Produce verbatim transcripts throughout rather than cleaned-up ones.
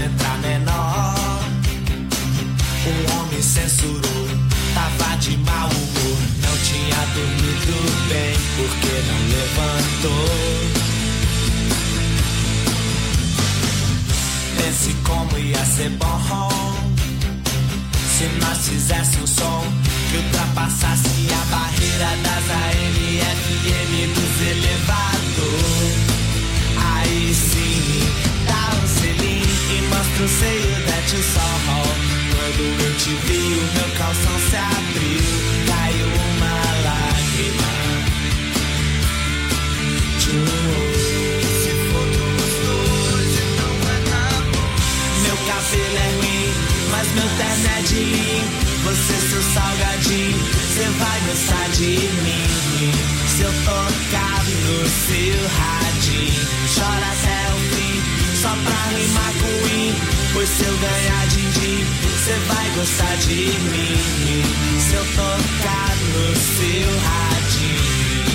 letra menor. Um homem censurou, tava de mau humor. Não tinha dormido bem, porque não levantou. Pense como ia ser bom se nós fizéssemos um som que ultrapassasse a barreira das A M F M dos elevadores. Aí sim, dá um selinho e mostra o seio da tio Sol. Quando eu te vi, o meu calção se abriu, caiu uma lágrima. Se for tão gostoso, então vai dar bom. Meu cabelo é ruim, mas meu terno é de linho. Você, seu salgadinho, cê vai gostar de mim. Se eu tocar no seu radinho, chora até o fim, só pra rimar com win. Pois se eu ganhar din-din, cê vai gostar de mim. Se eu tocar no seu radinho.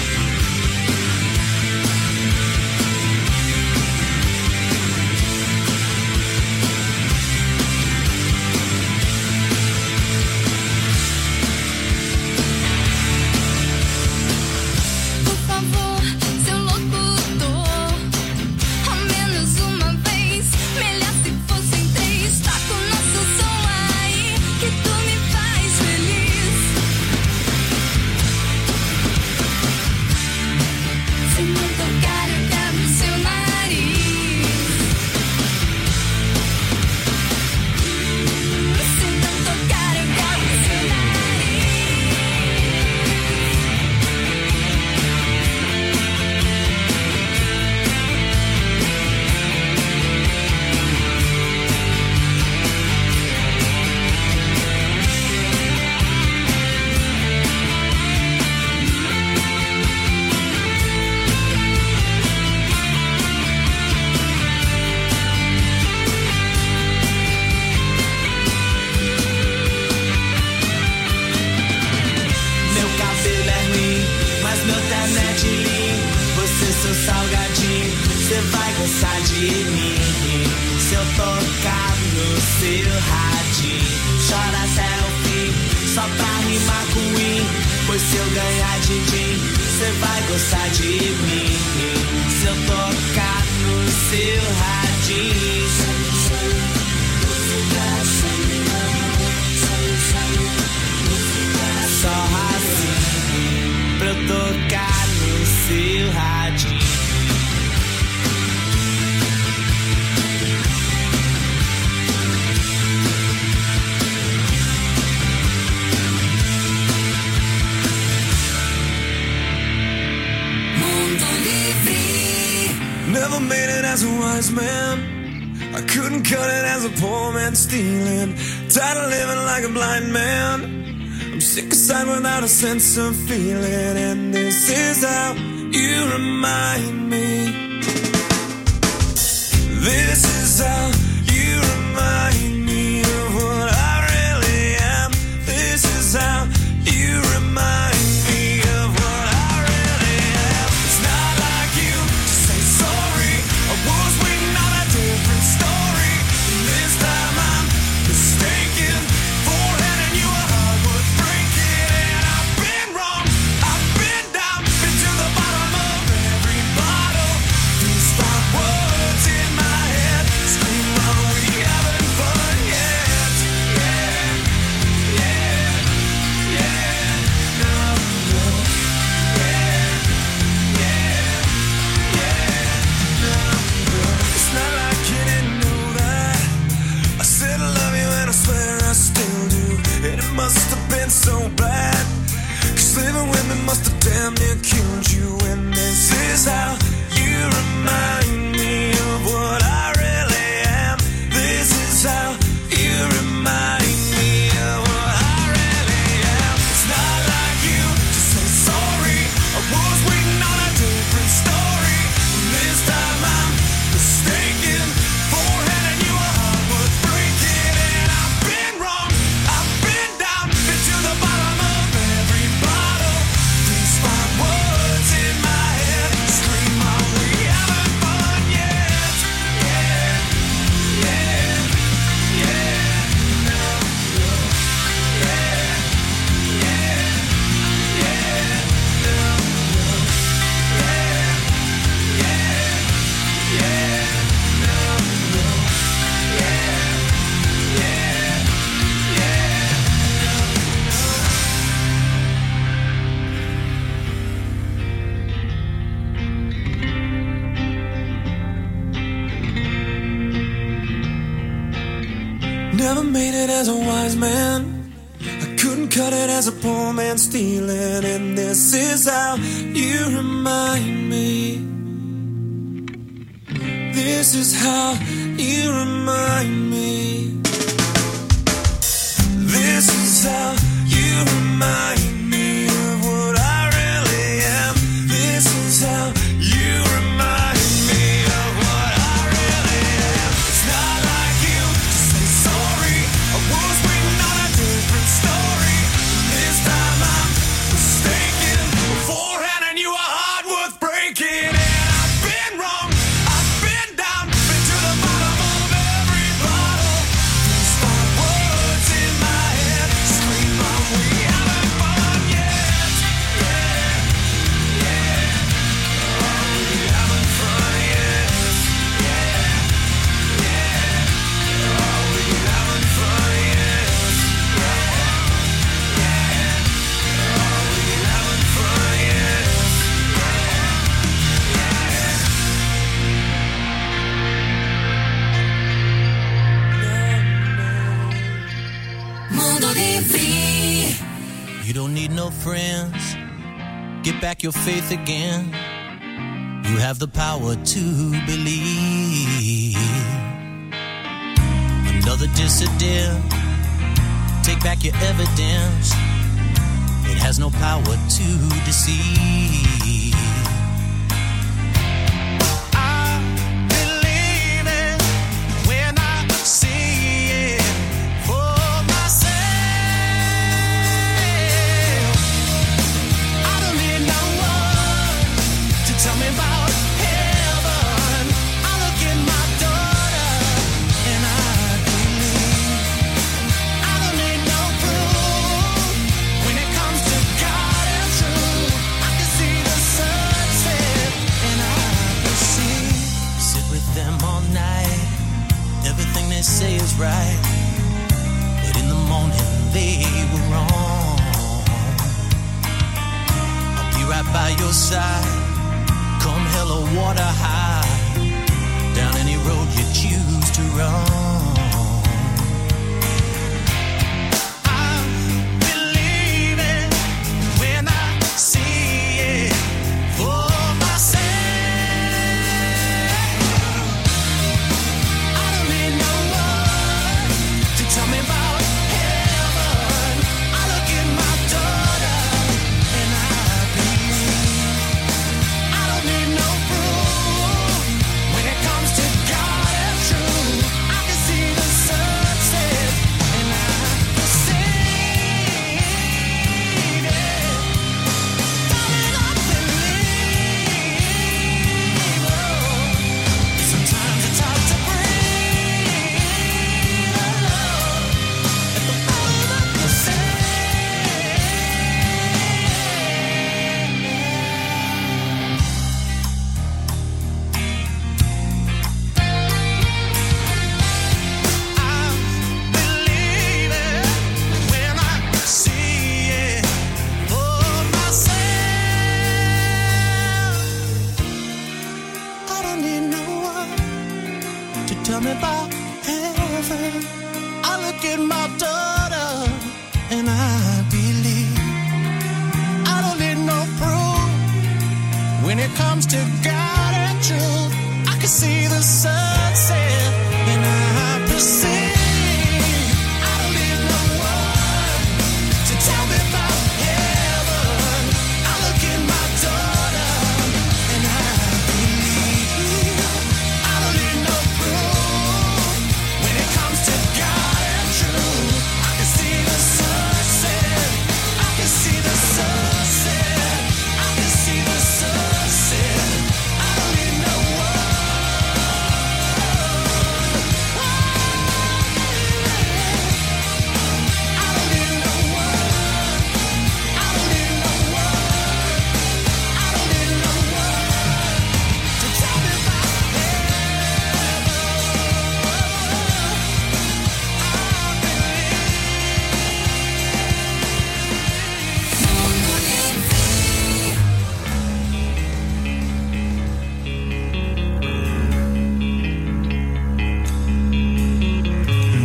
Never made it as a wise man. I couldn't cut it as a poor man stealing. Tired of living like a blind man. I'm sick aside without a sense of feeling. And this is how you remind me. This is how you remind me of what I really am. This is how you remind me of what I really am. It's not like you to say sorry. I was waiting on a different story. And this time I'm mistaken for handing you a heart worth breaking. And I've been wrong, I've been down, been to the bottom of every bottle. These five words in my head scream, are we Never made it as a wise man. I couldn't cut it as a poor man stealing. And this is how you remind me. This is how you remind me. This is how you remind me of what I really am. This is how you remind me of what I really am. It's not like you to say sorry. I was waiting on a different story. This time I'm mistaken. Beforehand I knew a heart worth breaking. And I've been wrong, I've been down, been to the bottom of every bottle. These five words in my head scream out, we haven't fun yet. Yeah, yeah. Oh, we haven't fun yet. Yeah, yeah. Oh, we haven't fun yet. Yeah, yeah. Oh, we haven't fun yet. Mondo di V. You don't need no friends. Get back your faith again. You have the power to believe. Another dissident. Take back your evidence. It has no power to deceive. I believe it when I see it for myself. I don't need no one to tell me about heaven. I look at my daughter and I believe. I don't need no proof when it comes to God and truth. I can see the sunset and I perceive. Sit with them all night. Everything they say is right, but in the morning they were wrong. I'll be right by your side, come hell or water high, down any road you choose to run. I believe it when I see it for myself. I don't need no one to tell me about heaven. I look at my daughter and I believe. I don't need no proof when it comes to God and truth. I can see the sunset and I perceive it. Darling, I believe. Oh, sometimes it's hard to breathe alone at the bottom of the sea. I believe it when I see it for myself. I don't need no one to tell me about heaven. I look at my daughter and I believe. I don't need no proof when it comes to God and truth. I can see the sunset and I perceive. I don't need no one to tell me about heaven. I look at my daughter and I believe. I don't need no proof when it comes to God and truth. I can see the sunset. I can see the sunset. I can see the sunset. I don't need no one.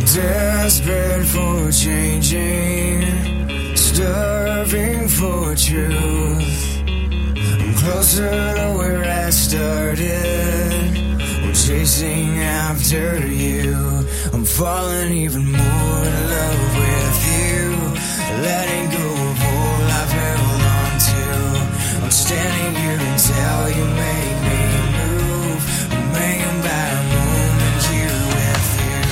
Desperate for changing, starving for truth. I'm closer to where I started. I'm chasing after you. I'm falling even more in love with you. Letting go of all I've held on to. I'm standing here until you make me move. I'm hanging by a moment here with you.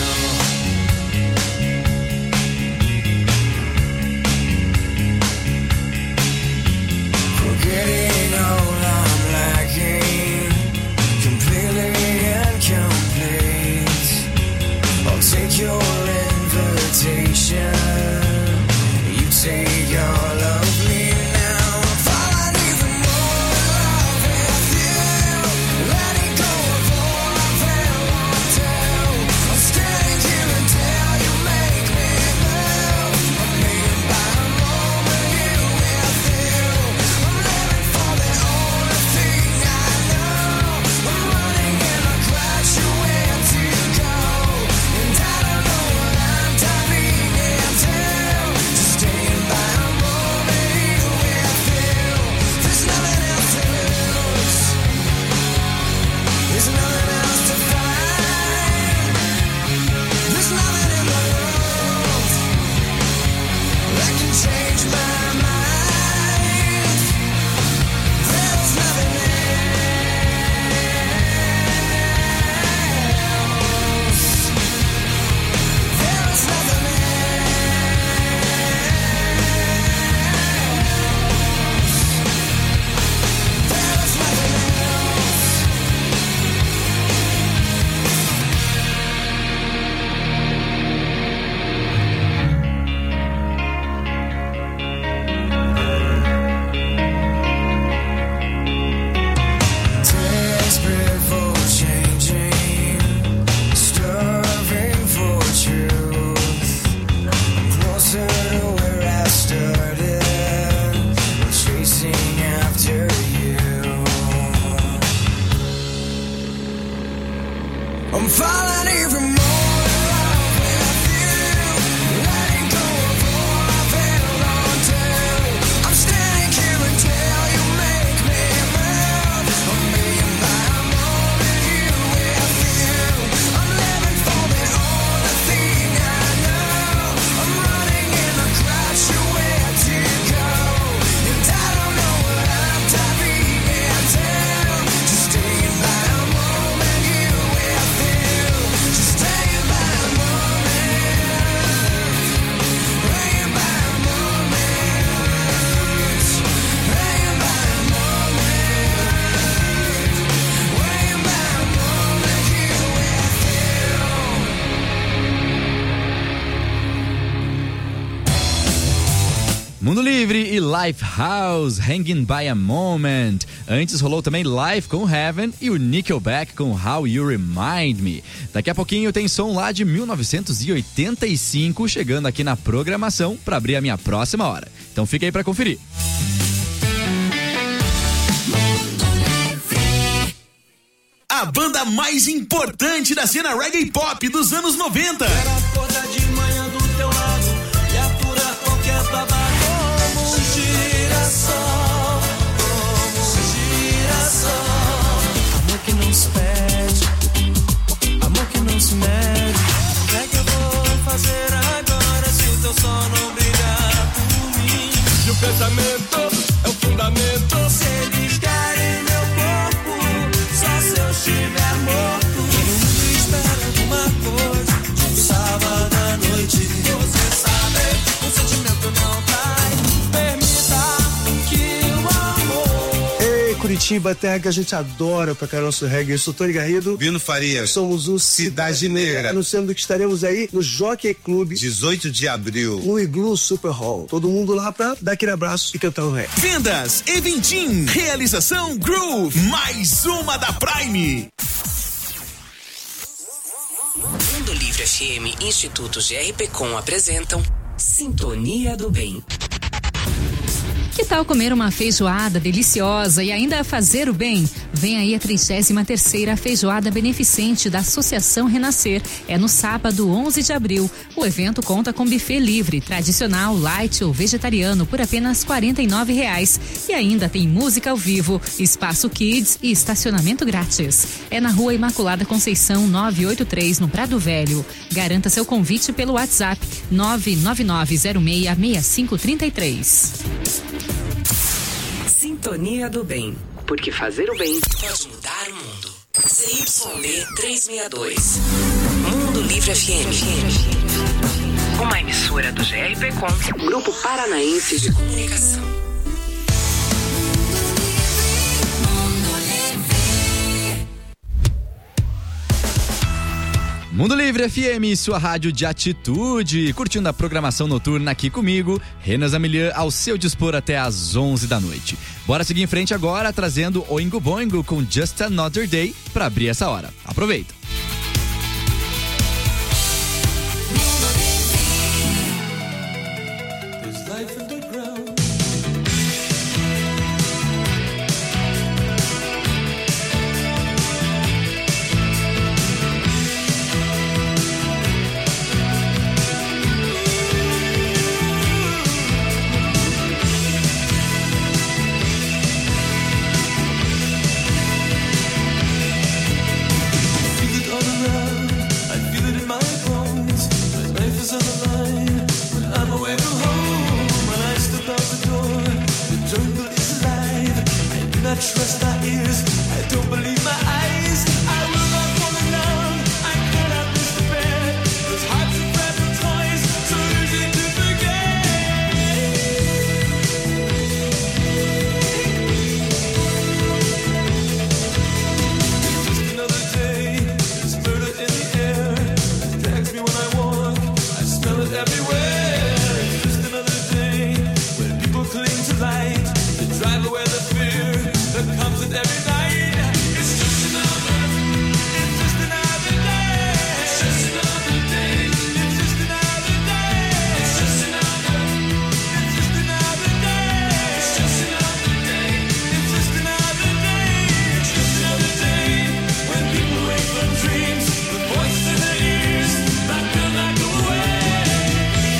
Forgetting all I'm lacking, completely incomplete. I'll take your invitation. You take all of me now. I'm falling even more in love with you. Letting go of all I've held on to. I'm standing here until you make me move. I'm hanging by a moment here with you. I'm living for the only thing I know. I'm running and I crash you where to go. And I don't know what I'm diving into. Just staying by a moment here with you. There's nothing else to lose. There's nothing else to find. There's nothing in the world that can change my mind. There's nothing else. There's nothing else. There's nothing else. Desperate for changing, starving for truth. I'm closer to where I started. I'm chasing after you. I'm falling even more in love with you. Letting go of all I've held on to. I'm standing here until you make me move. I'm hanging by a moment here with you. I'm living for the only thing I know. I'm running and I crash you where to go. And I don't know what I'm diving into. Just staying by a moment here with you. Just staying by a moment. Hanging by a moment. Hanging by a moment. Hanging by a moment here with you. Mundo Livre e Lifehouse, Hanging by a Moment. Antes rolou também Life com Heaven e o Nickelback com How You Remind Me. Daqui a pouquinho tem som lá de mil novecentos e oitenta e cinco chegando aqui na programação para abrir a minha próxima hora. Então fica aí para conferir. A banda mais importante da cena reggae pop dos anos noventa. Quero acordar de manhã do teu lado e aturar qualquer babado. Como um girassol, como um girassol. Amor que não se pede, amor que não se mede. O que é que eu vou fazer agora se o teu sol não brilhar por mim? E o pensamento é o fundamento. Se eles querem meu corpo, só se eu estiver morto. Todo mundo espera alguma coisa de um sábado à noite. Você sabe, o sentimento não trai. Permita que o amor. Ei, Curitiba, terra que a gente adora pra cá nosso reggae. Eu sou Tony Garrido. Vino Farias. Somos o Cidade Negra. Anunciando que estaremos aí no Jockey Club, dezoito de abril. no Igloo Super Hall. Todo mundo lá pra dar aquele abraço e cantar o reggae. Vendas Eventim. Realização Groove. Mais uma da Prime. Mundo Livre F M e Instituto G R P Com apresentam Sintonia do Bem. Que tal comer uma feijoada deliciosa e ainda fazer o bem? Vem aí a trigésima terceira Feijoada Beneficente da Associação Renascer. É no sábado, onze de abril. O evento conta com buffet livre, tradicional, light ou vegetariano por apenas quarenta e nove reais. E ainda tem música ao vivo, espaço kids e estacionamento grátis. É na Rua Imaculada Conceição novecentos e oitenta e três, no Prado Velho. Garanta seu convite pelo WhatsApp nove nove nove zero seis seis cinco três três. Sintonia do Bem. Porque fazer o bem pode mudar o mundo. C Y B trezentos e sessenta e dois. Mundo Livre F M. Uma emissora do G R P Com, Grupo Paranaense de Comunicação. Mundo Livre F M, sua rádio de atitude, curtindo a programação noturna aqui comigo, Renan Zamilian, ao seu dispor até às onze da noite. Bora seguir em frente agora, trazendo Oingo Boingo com Just Another Day para abrir essa hora. Aproveita. Trust my ears, I don't believe my eyes. I will not fall in love, I cannot miss the bed. Those hearts are fragile toys, so easy to forget. Just another day, there's murder in the air. It drags me when I walk, I smell it everywhere. It's just another day, when people cling to light, they drive away the fear that comes in every night. It's just another, it's just another day. It's just another day. It's just another day. It's just another, it's just another day. It's just another day. It's just another day. It's just another day when people wake from dreams with voices in their ears that will not go away.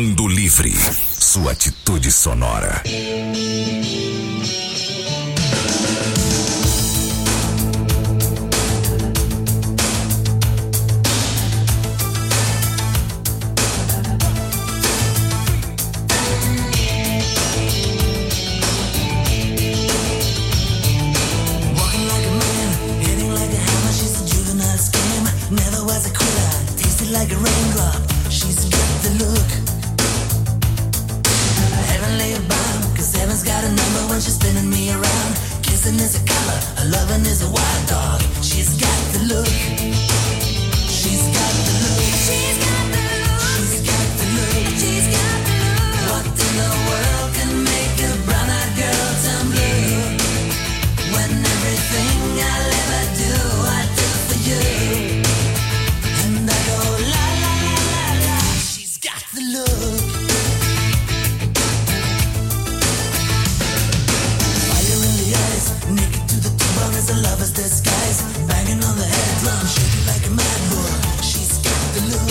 Mundo Livre, sua atitude sonora. Like a raindrop, she's got the look. Heavenly bound, cause heaven's got a number when she's spinning me around. Kissing is a color, her loving is a wild dog. She's got the look. She's got the look. She's got the look. She's got the look. She's got the look. What in the world can make a brown-eyed girl turn blue? When everything I'll ever do, I do for you. And I go la la la la la. She's got the look. Fire in the eyes, naked to the bone as a lover's disguise. Banging on the head drum, shaking like a mad bull. She's got the look.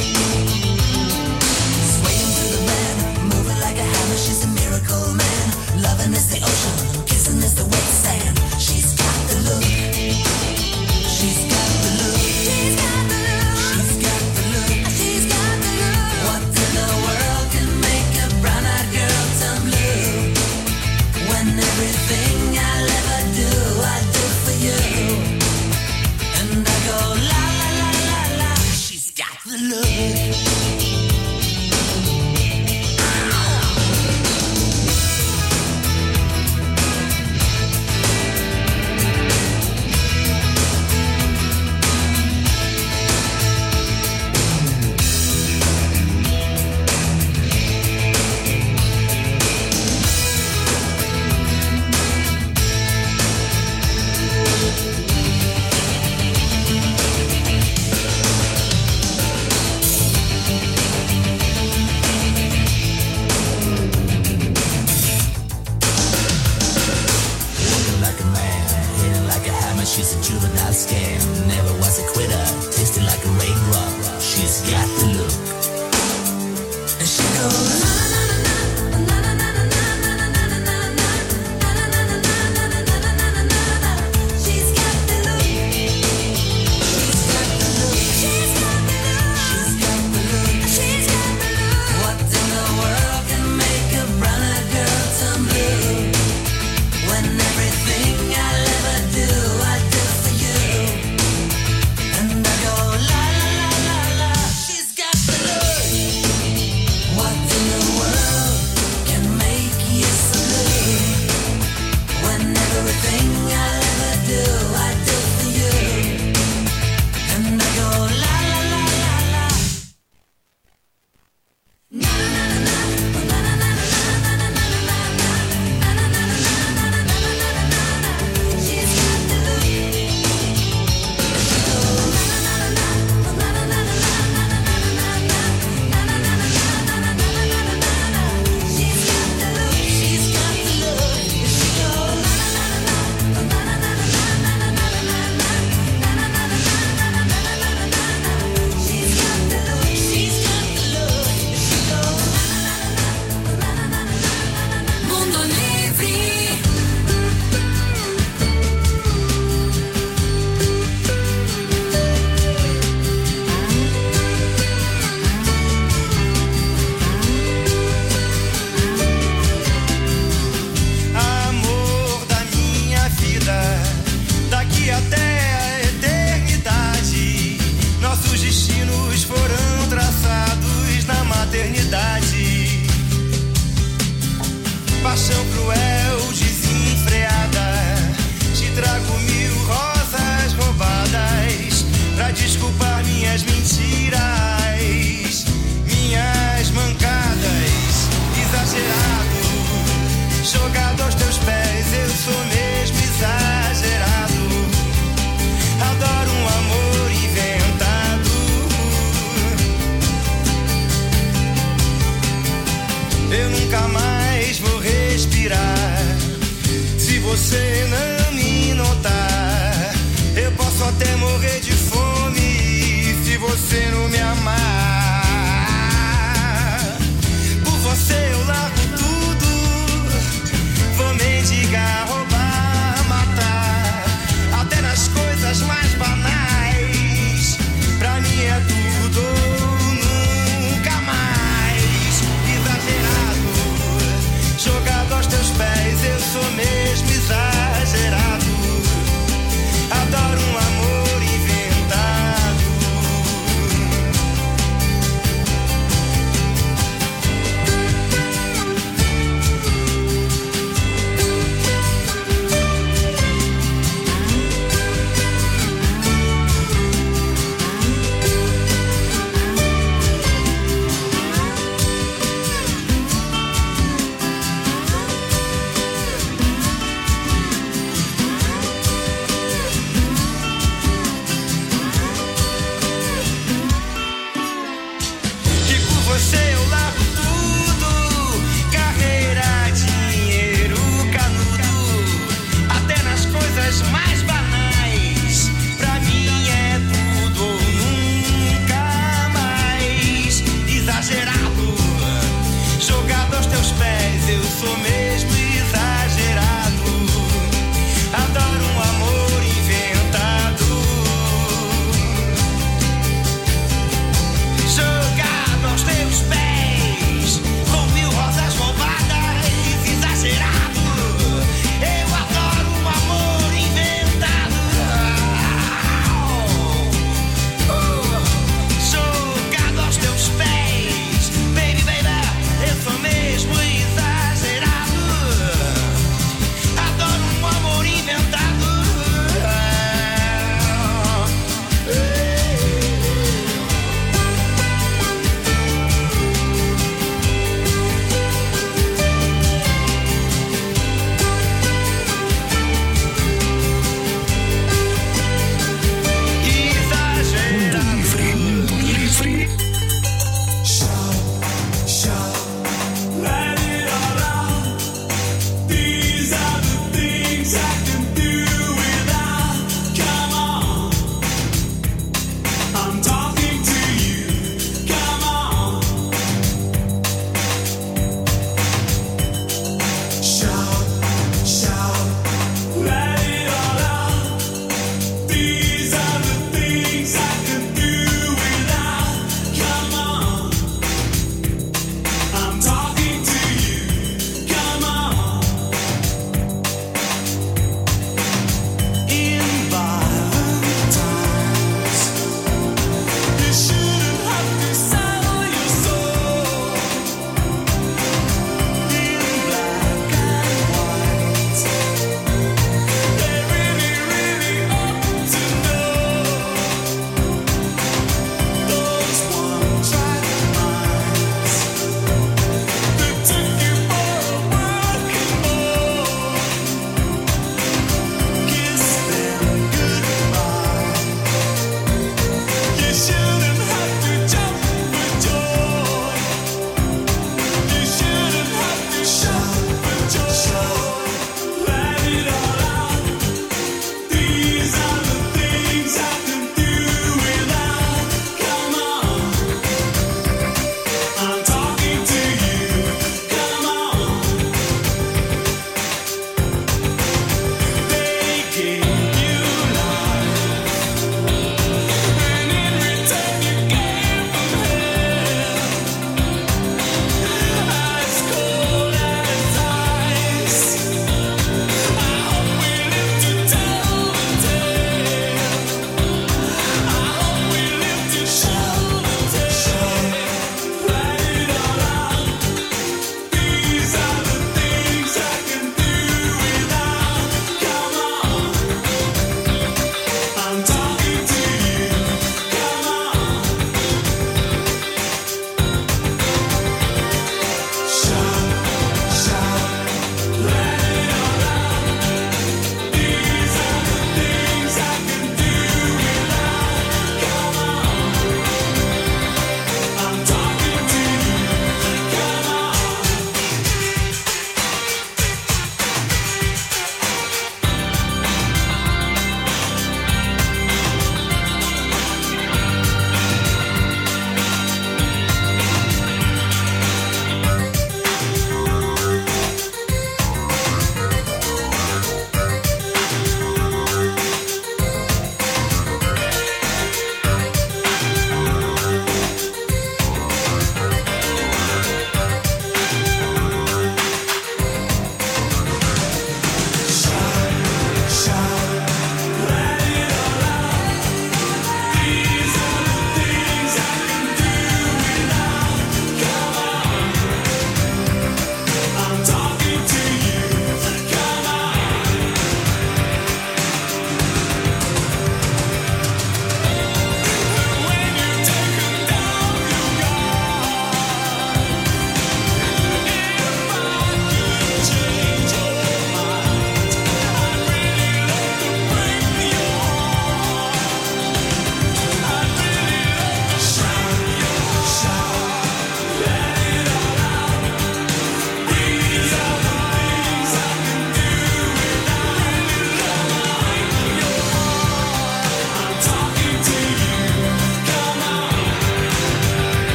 Swaying through the band, moving like a hammer. She's a miracle man. Loving is the ocean, kissing is the wet sand. She's got the look. She's got the look. She's got the look. She's got the look. She's got the look. What in the world can make a brown-eyed girl turn blue? When everything I'll ever do, I do for you. And I go la la la la la. She's got the look. Like a man, hitting like a hammer. She's a juvenile scam. Never was a quitter. Tasted like a raindrop. She's got the look. And she goes na na na na na na na na na na na na na na. She's got the look. She's got the look. She's got the look. She's got the look. She's got the look. What in the world can make a brown-eyed girl turn blue? When everything I'll ever do, I do for you. And I go la la la la la. She's got the look. What in the world can make you so blue? When everything I'll ever do, I do for you. And I go la la la la la. Na na na na na na na na na na na na na. She's got the look. She goes na na na na na na na na na na na na na. She's got the look. She's got the look. She goes na na na na na na na na na na na.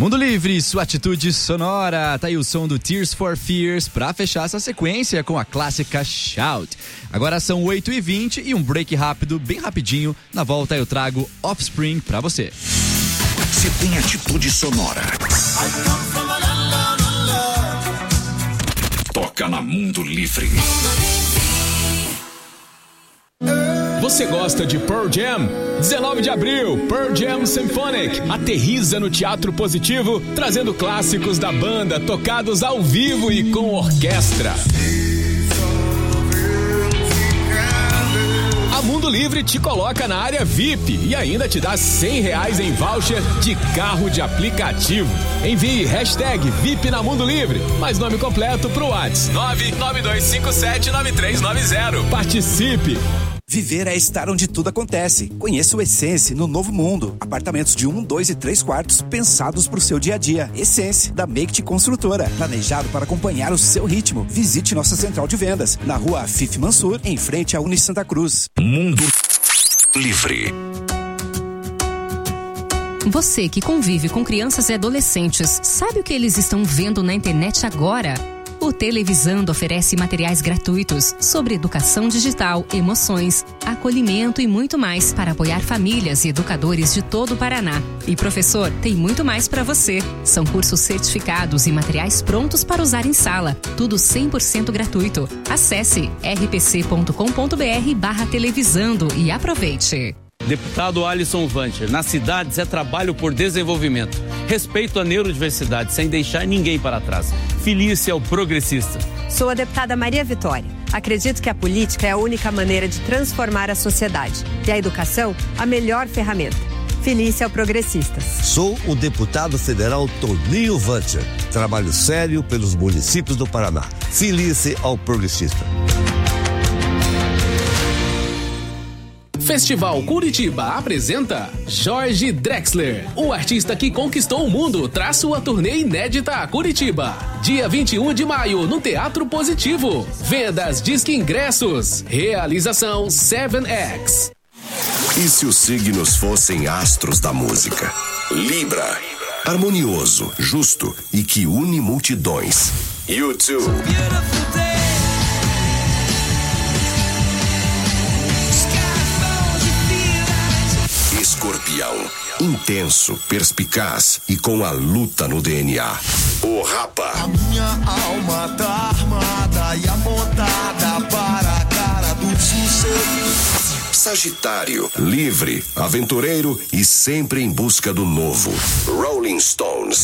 Mundo Livre, sua atitude sonora. Tá aí o som do Tears for Fears pra fechar essa sequência com a clássica Shout. Agora são oito e vinte e um break rápido, bem rapidinho. Na volta eu trago Offspring pra você. Se tem atitude sonora, toca na Mundo Livre. Você gosta de Pearl Jam? dezenove de abril, Pearl Jam Symphonic aterriza no Teatro Positivo, trazendo clássicos da banda tocados ao vivo e com orquestra. A Mundo Livre te coloca na área V I P e ainda te dá cem reais em voucher de carro de aplicativo. Envie hashtag V I P na Mundo Livre, mais nome completo pro WhatsApp nove nove dois cinco sete nove três nove zero. Participe! Viver é estar onde tudo acontece. Conheça o Essence no Novo Mundo. Apartamentos de um, dois e três quartos pensados para o seu dia a dia. Essence, da Make Construtora. Planejado para acompanhar o seu ritmo. Visite nossa central de vendas na rua Afif Mansur, em frente à Uni Santa Cruz. Mundo Livre. Você que convive com crianças e adolescentes, sabe o que eles estão vendo na internet agora? O Televisando oferece materiais gratuitos sobre educação digital, emoções, acolhimento e muito mais para apoiar famílias e educadores de todo o Paraná. E professor, tem muito mais para você. São cursos certificados e materiais prontos para usar em sala. Tudo cem por cento gratuito. Acesse r p c ponto com ponto b r barra televisando e aproveite. Deputado Alisson Vancher, nas cidades é trabalho por desenvolvimento. Respeito à neurodiversidade, sem deixar ninguém para trás. Felícia é o progressista. Sou a deputada Maria Vitória. Acredito que a política é a única maneira de transformar a sociedade. E a educação, a melhor ferramenta. Felícia é o progressista. Sou o deputado federal Toninho Vancher. Trabalho sério pelos municípios do Paraná. Felícia ao progressista. Festival Curitiba apresenta Jorge Drexler, o artista que conquistou o mundo, traz sua turnê inédita a Curitiba. Dia vinte e um de maio, no Teatro Positivo. Vendas Disque Ingressos. Realização seven X. E se os signos fossem astros da música? Libra, harmonioso, justo e que une multidões. YouTube. Escorpião, intenso, perspicaz e com a luta no D N A. O Rapa. A minha alma tá armada e amontada para a cara do sucesso. Sagitário, livre, aventureiro e sempre em busca do novo. Rolling Stones.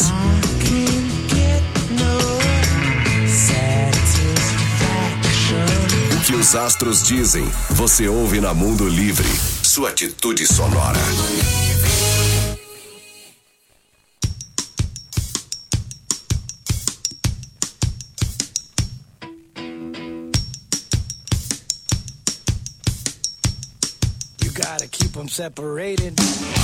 O que os astros dizem, você ouve na Mundo Livre. Sua atitude sonora. You gotta keep them separated.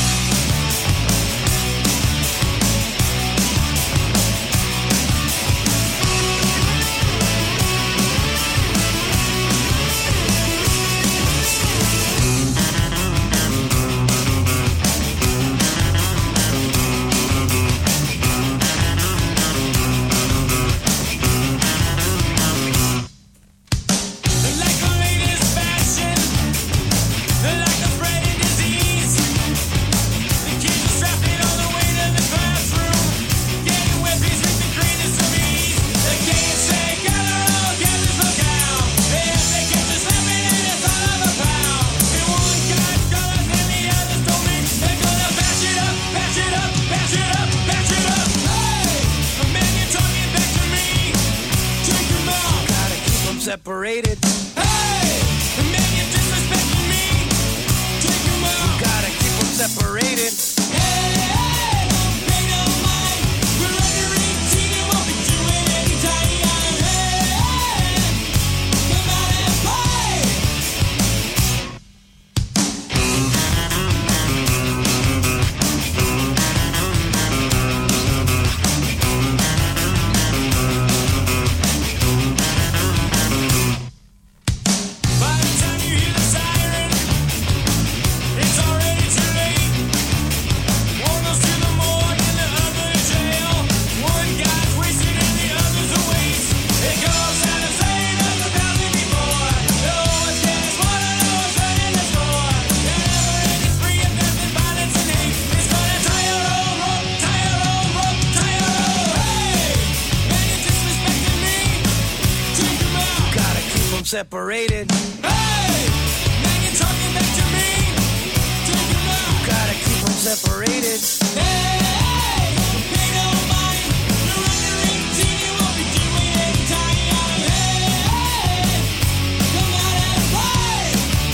Separated. Hey, the man you disrespecting me. Take him out. You gotta keep them separated. Hey, hey, don't pay no mind. We're under eighteen and won't be doing any time. Hey, hey, come out and play. By the time you hear the siren, it's already too late. separated. Hey, man, you're talking back to me. Take them out. Gotta keep them separated. Hey, pay no mind. You're under eighteen, you won't be doing any time. Hey, come out and play.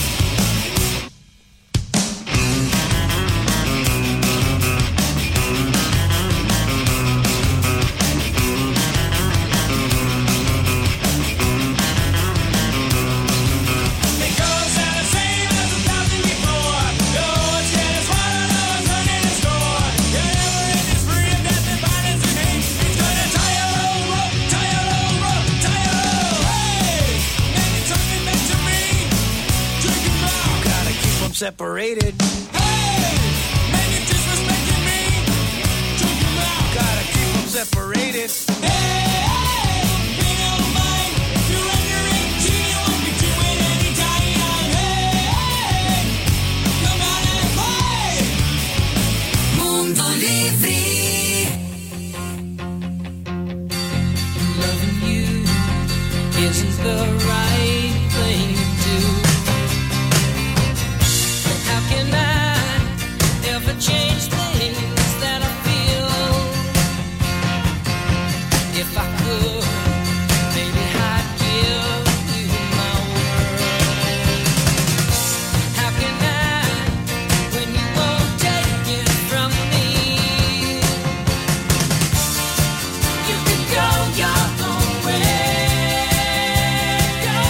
It goes out the same as a thousand before. Oh, it's getting swallowed up, turning to score. You're never in this free of death and violence and hate. It's gonna tie your own rope, tie your own rope, tie your own. Hey, man, you're talking back to me. Drink 'em out. Gotta keep 'em separated. Hey, man, you're disrespecting me. Drink 'em out. Gotta keep 'em separated. Hey, pay no mind. You're under eighteen, you won't be doing any time. Hey, come out and play. Mundo Livre. Loving you isn't the right thing to do. How can I ever change things that I feel? If I could, maybe I'd give you my world. How can I, when you won't take it from me? You can go your own way, go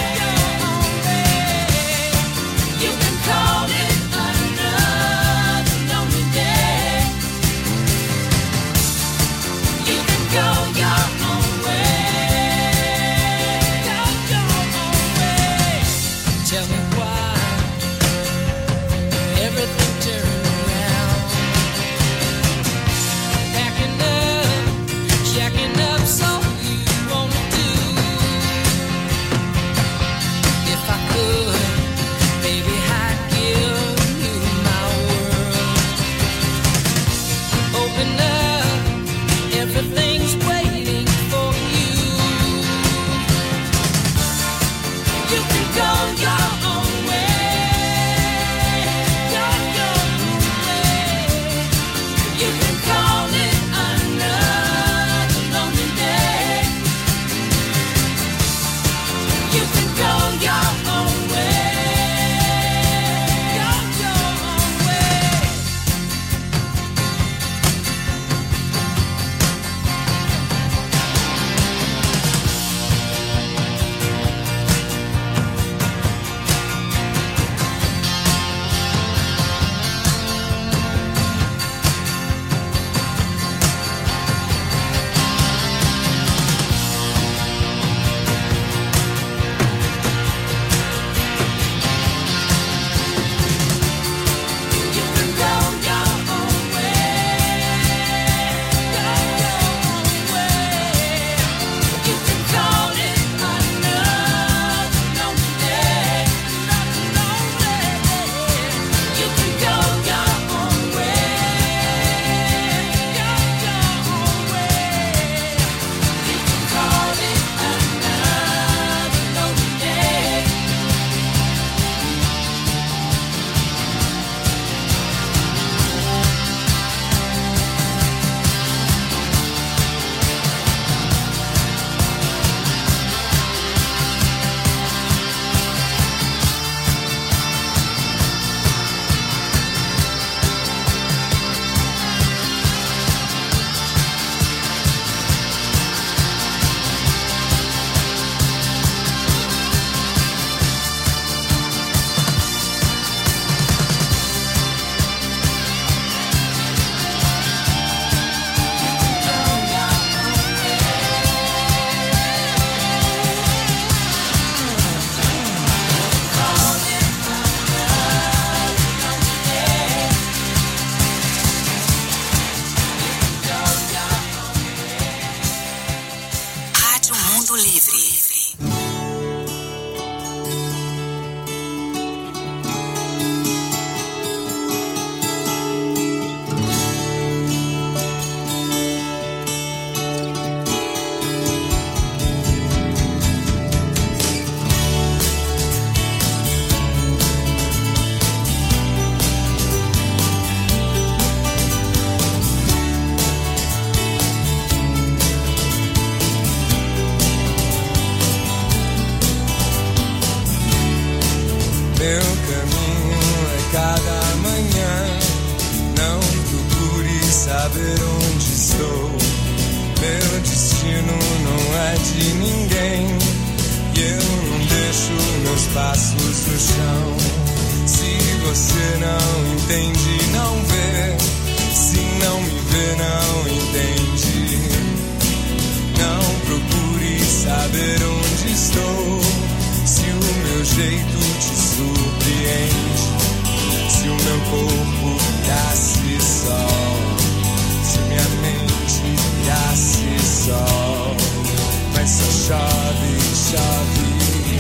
destino não é de ninguém. E eu não deixo meus passos no chão. Se você não entende, não vê. Se não me vê, não entende. Não procure saber onde estou. Se o meu jeito te surpreende. Se o meu corpo virasse sol. Se minha mente virasse sol. Mas só chove, chove.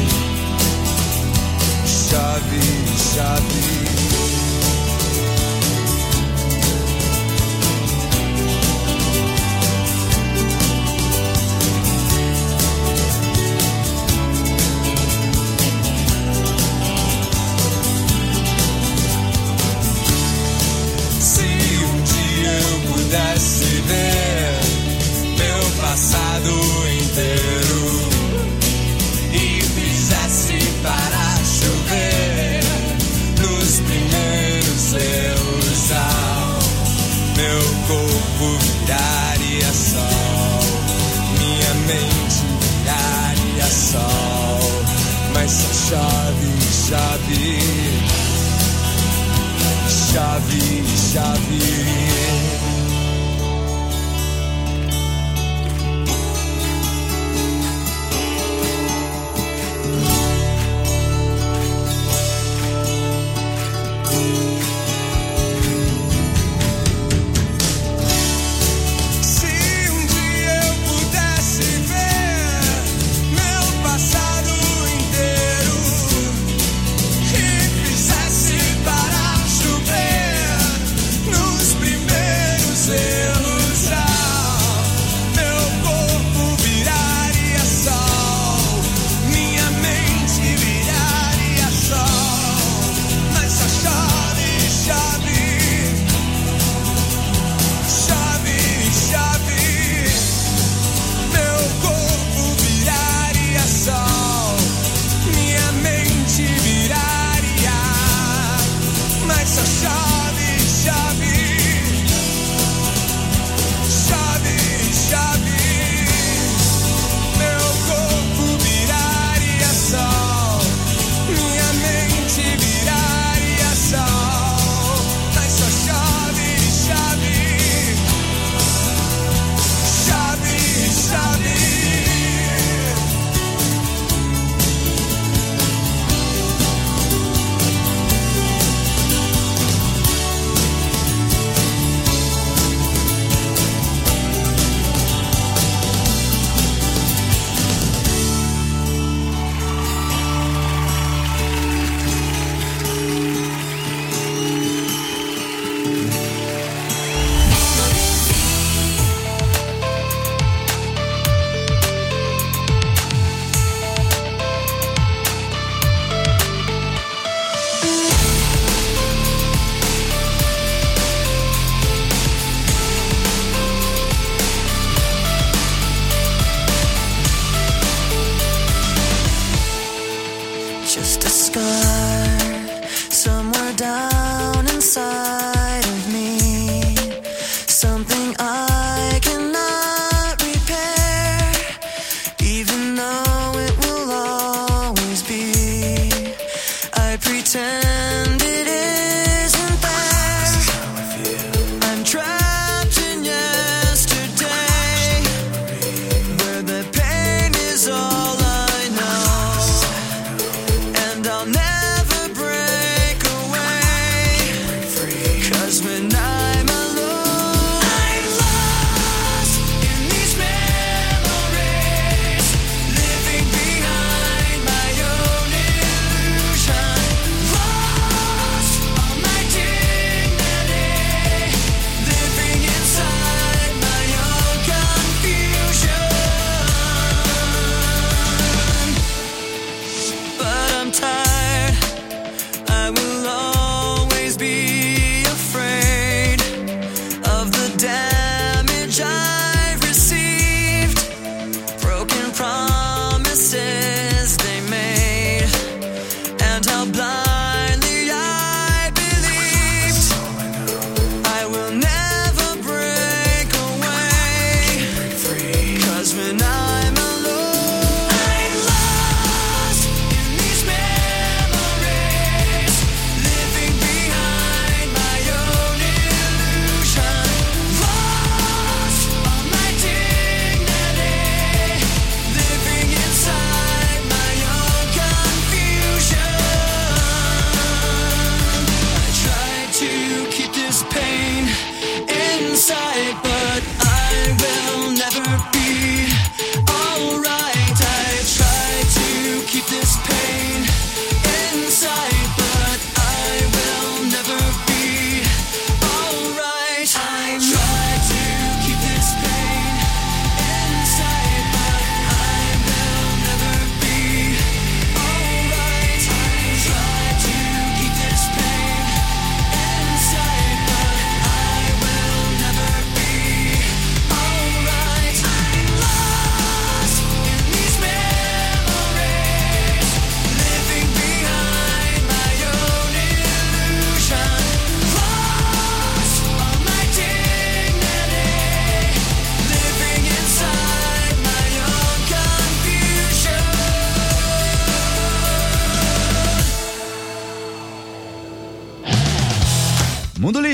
Chove, chove. Pudesse ver meu passado inteiro e fizesse parar chover nos primeiros erros, ao meu corpo viraria sol, minha mente viraria sol, mas só chove, chove, chove, chove. Nos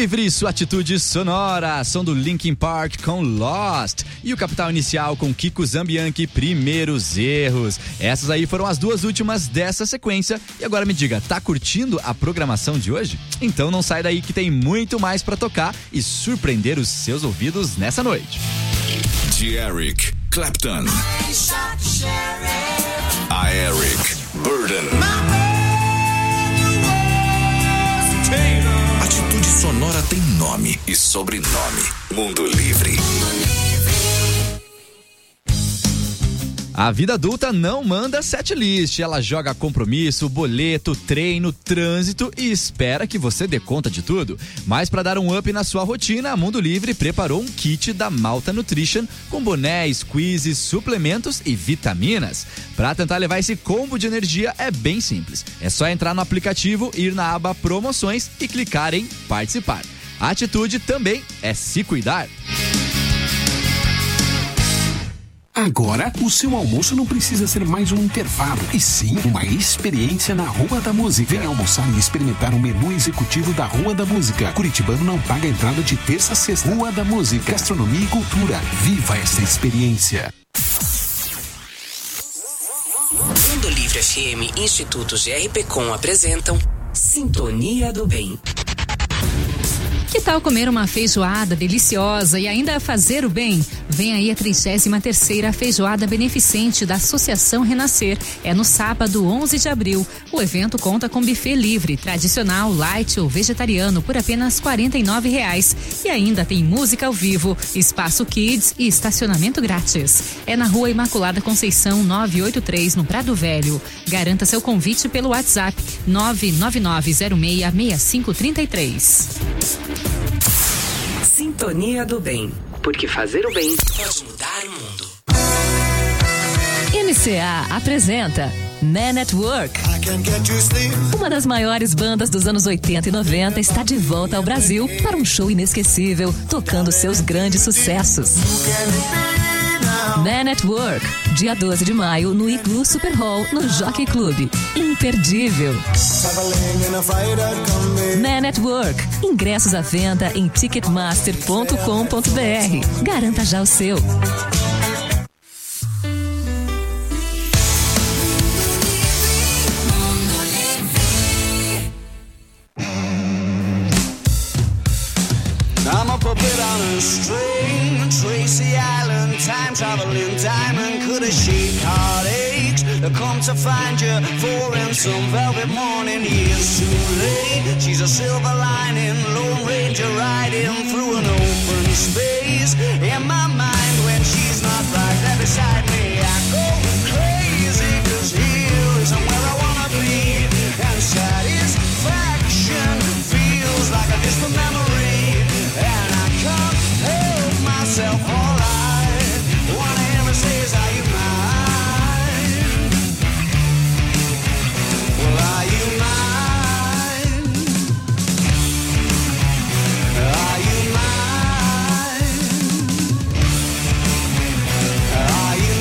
Livre, sua atitude sonora, som do Linkin Park com Lost e o Capital Inicial com Kiko Zambianchi, Primeiros Erros. Essas aí foram as duas últimas dessa sequência. E agora me diga, tá curtindo a programação de hoje? Então não sai daí que tem muito mais pra tocar e surpreender os seus ouvidos nessa noite. De Eric Clapton a Eric Burden. Atitude sonora tem nome e sobrenome. Mundo Livre. A vida adulta não manda setlist, ela joga compromisso, boleto, treino, trânsito e espera que você dê conta de tudo. Mas para dar um up na sua rotina, a Mundo Livre preparou um kit da Malta Nutrition com bonés, quizzes, suplementos e vitaminas. Para tentar levar esse combo de energia é bem simples. É só entrar no aplicativo, ir na aba Promoções e clicar em Participar. A atitude também é se cuidar. Agora, o seu almoço não precisa ser mais um intervalo, e sim uma experiência na Rua da Música. Venha almoçar e experimentar o menu executivo da Rua da Música. Curitibano não paga entrada de terça a sexta. Rua da Música, gastronomia e cultura. Viva essa experiência. Mundo Livre F M e Instituto G R P Com apresentam Sintonia do Bem. Que tal comer uma feijoada deliciosa e ainda fazer o bem? Vem aí a trigésima terceira Feijoada Beneficente da Associação Renascer. É no sábado, onze de abril. O evento conta com buffet livre, tradicional, light ou vegetariano por apenas quarenta e nove reais. E ainda tem música ao vivo, espaço kids e estacionamento grátis. É na Rua Imaculada Conceição novecentos e oitenta e três, no Prado Velho. Garanta seu convite pelo WhatsApp nove nove nove zero seis seis cinco três três. Sintonia do Bem, porque fazer o bem pode mudar o mundo. M C A apresenta Man at Work. Uma das maiores bandas dos anos oitenta e noventa está de volta ao Brasil para um show inesquecível, tocando seus grandes sucessos. Man at Work, dia doze de maio, no Igloo Super Hall, no Jockey Club. Imperdível. Man at Work. Ingressos à venda em ticketmaster ponto com ponto b r. Garanta já o seu. I'm a puppet on a string, Tracy Island, time traveling diamond, could have shaped heartaches. I come to find you for in some velvet morning, years too late. She's a silver lining, Lone Ranger riding through an open space. In my mind when she's not right there beside me, I go crazy, cause here isn't where I wanna be. And satisfaction feels like a distant memory. And I can't help myself, all I wanna ever say is, are you mine? Well, are you mine? Are you mine? Are you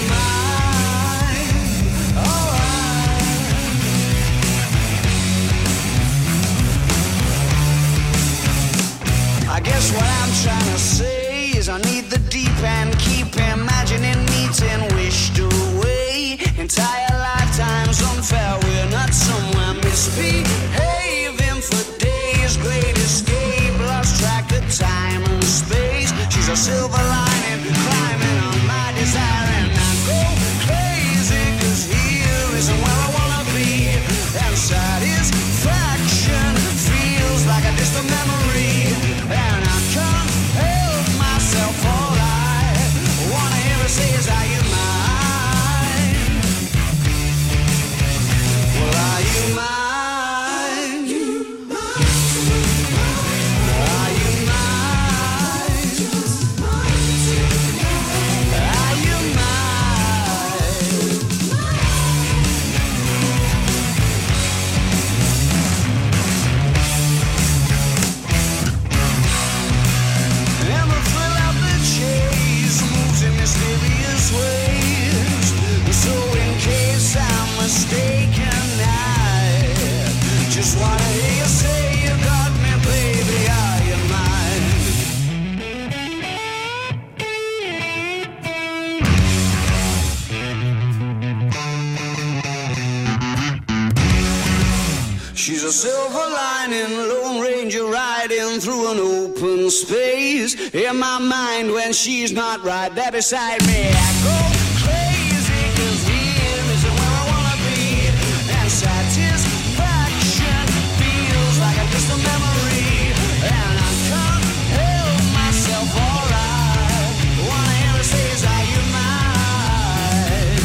a silver lining, Lone Ranger riding through an open space. In my mind when she's not right there beside me, I go crazy, cause here is where I wanna be. And satisfaction feels like a distant memory. And I can't help myself, alright. Wanna hear her say, is are you mine?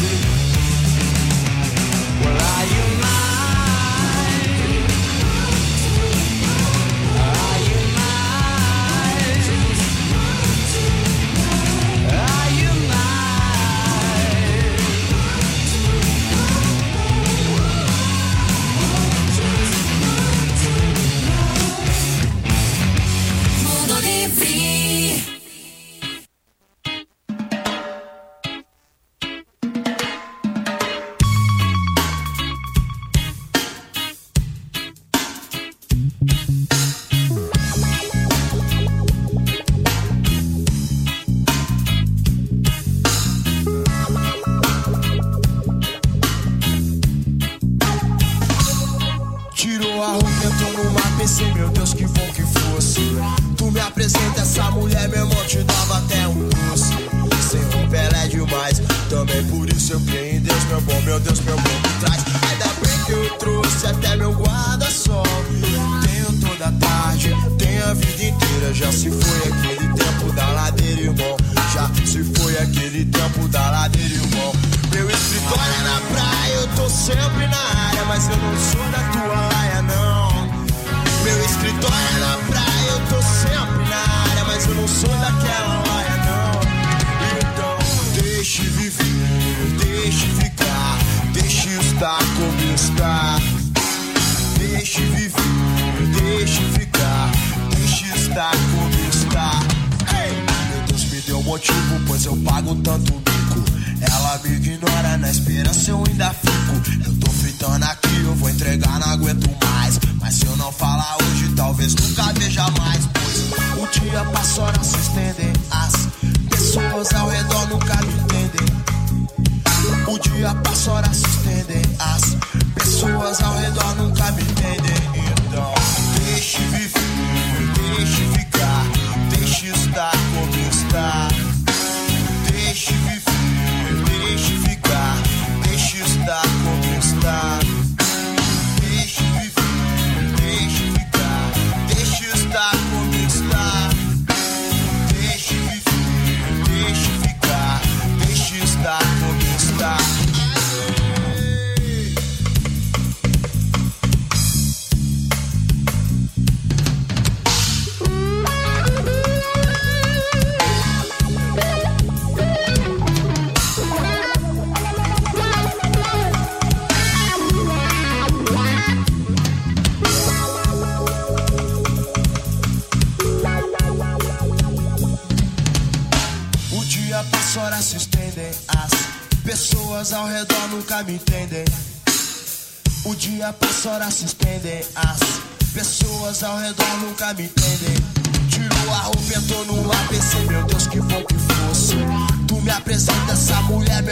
Well, are you mine? Tirou a roupa, entrou numa P C, meu Deus, que bom que fosse. Tu me apresenta essa mulher, meu irmão, te dava até um doce. Sem roupa ela é demais, também por isso eu creio em Deus, meu bom, meu Deus, meu bom, me traz. Ainda bem que eu trouxe até meu guarda-sol. Tenho toda a tarde, tenho a vida inteira. Já se foi aquele tempo da ladeira, irmão. Já se foi aquele tempo da ladeira, irmão. Meu escritório é na praia, eu tô sempre na área, mas eu não sou da tua laia, não. Meu escritório é na praia, eu tô sempre na área, mas eu não sou daquela laia, não. Então, deixe viver, deixe ficar, deixe estar como está. Deixe viver, deixe ficar, deixe estar como está. Ei! Meu Deus me deu motivo, pois eu pago tanto mico. Ela me ignora, na esperança eu ainda fico. Eu tô fritando aqui, eu vou entregar, não aguento mais. Mas se eu não falar hoje, talvez nunca veja mais. Pois o dia passa, horas se estendem. As pessoas ao redor nunca me entendem. O dia passa, horas se estendem. As pessoas ao redor nunca me entendem. Então, deixe viver, deixe ficar, deixe estar como está. Deixe viver, deixe ficar, deixe estar como está. Deixe viver, deixe ficar, deixe estar como está. Deixe viver, deixe ficar, deixe estar como está. Horas se estendem, as pessoas ao redor nunca me entendem. O dia passa, horas se estendem, as pessoas ao redor nunca me entendem. roupa, entrou no A B C, meu Deus, que bom que fosse. Tu me apresenta essa mulher,